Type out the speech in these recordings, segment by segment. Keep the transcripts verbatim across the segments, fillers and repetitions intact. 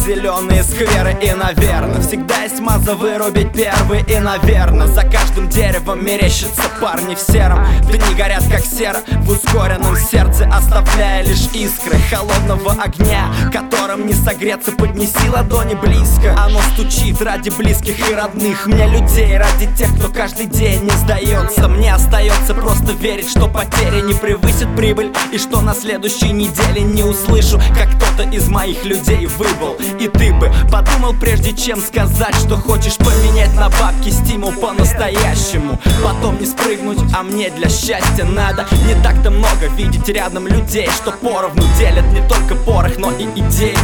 зеленые скверы. И, наверное, всегда есть маза вырубить первый. И, наверное, за каждым деревом мерещатся парни в сером. Дни горят как сера в ускоренном сердце, оставляя лишь искры холодного огня, которым не согреться. Поднеси ладони близко, оно стучит ради близких и родных мне людей, ради тех, кто каждый день не сдается. Мне остается просто верить, что потери не превысит прибыль, и что на следующей неделе не услышу, как кто-то из моих людей выбыл. И ты бы подумал, прежде чем сказать, что хочешь поменять на бабки стимул по-настоящему. Потом не спрыгнуть, а мне для счастья надо не так-то много видеть рядом людей, что поровну делят не только порох, но и идеи.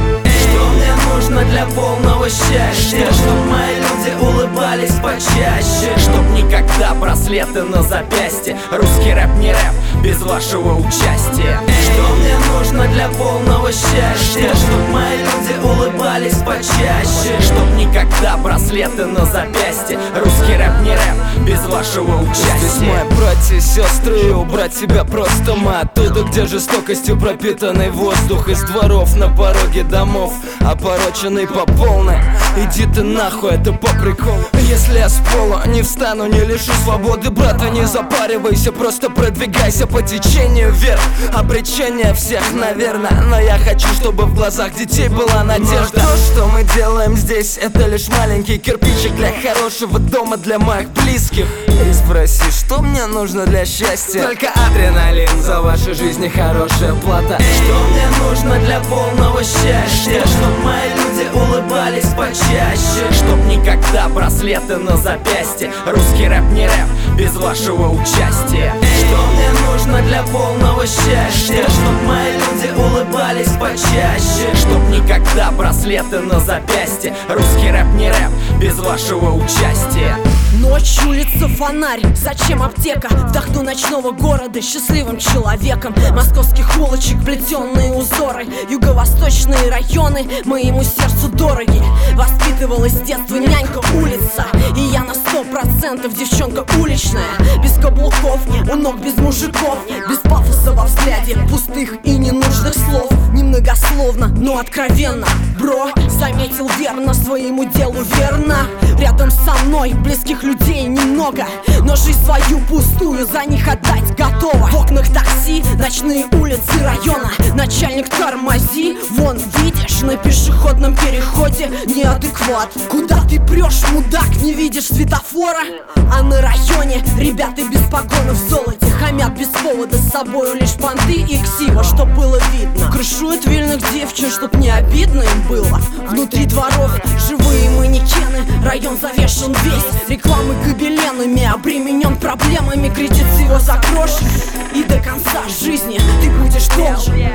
Что мне нужно для полного счастья? Чтоб мои люди улыбались почаще, чтоб никогда браслеты на запястье. Русский рэп не рэп без вашего участия. Что мне нужно для полного счастья? Чтоб мои люди улыбались почаще, чтоб никогда браслеты на запястье. Русский рэп не рэп без вашего участия. Здесь мои братья и сестры, убрать себя просто мы оттуда, где жестокостью пропитанный воздух, из дворов на пороге домов, опороченный по полной. Иди ты нахуй, это по приколу. Если я с пола не встану, не лишу свободы, брата, не запаривайся, просто продвигайся по течению вверх. Обречение всех, наверное, но я хочу, чтобы в глазах детей была надежда. То, что мы делаем здесь, это лишь маленький кирпичик для хорошего дома для моих близких. И спроси, что мне нужно для счастья? Только адреналин, за ваши жизни хорошая плата. Что мне нужно для полного счастья? Чтоб мои люди улыбались почаще, чтоб никогда браслеты на запястье. Русский рэп не рэп без вашего участия. Что мне нужно для полного счастья? Чтоб мои люди улыбались почаще, чтоб никогда браслеты на запястье. Русский рэп не рэп без вашего участия. Ночь, улица, фонарь, зачем аптека? Вдохну ночного города счастливым человеком. Московских улочек плетенные узоры, юго-восточные районы моему сердцу дороги. Воспитывалась с детства нянька улица, и я на сто процентов девчонка уличная. Без каблуков, у ног без мужиков, без пафоса во взгляде, пустых и ненужных слов. Немногословно, но откровенно, бро, заметил верно, своему делу верно. Рядом со мной близких людей немного, но жизнь свою пустую за них отдать готова. В окнах такси, ночные улицы района. Начальник, тормози, вон видишь, на пешеходном переходе неадекват. Куда ты прешь, мудак, не видишь светофора? А на районе ребята без погона в золоте хамят без повода, с собою лишь понты и ксива, чтоб было видно. Крышуют вильных девчин, чтоб не обидно им было. Внутри дворов живые манекены, район завешен весь рекламы гобеленами, обременен проблемами. Кредит его закроешь, и до конца жизни ты будешь должен.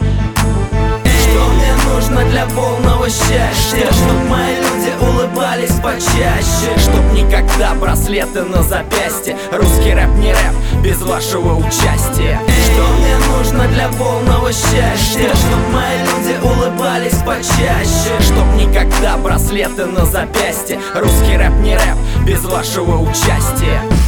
Что мне нужно для полного счастья? Чтоб мои люди улыбались почаще, чтоб никогда браслеты на запястье. Русский рэп не рэп без вашего участия. Что мне нужно для полного счастья? Чтоб мои люди улыбались почаще, чтоб никогда браслеты на запястье. Русский рэп не рэп без вашего участия.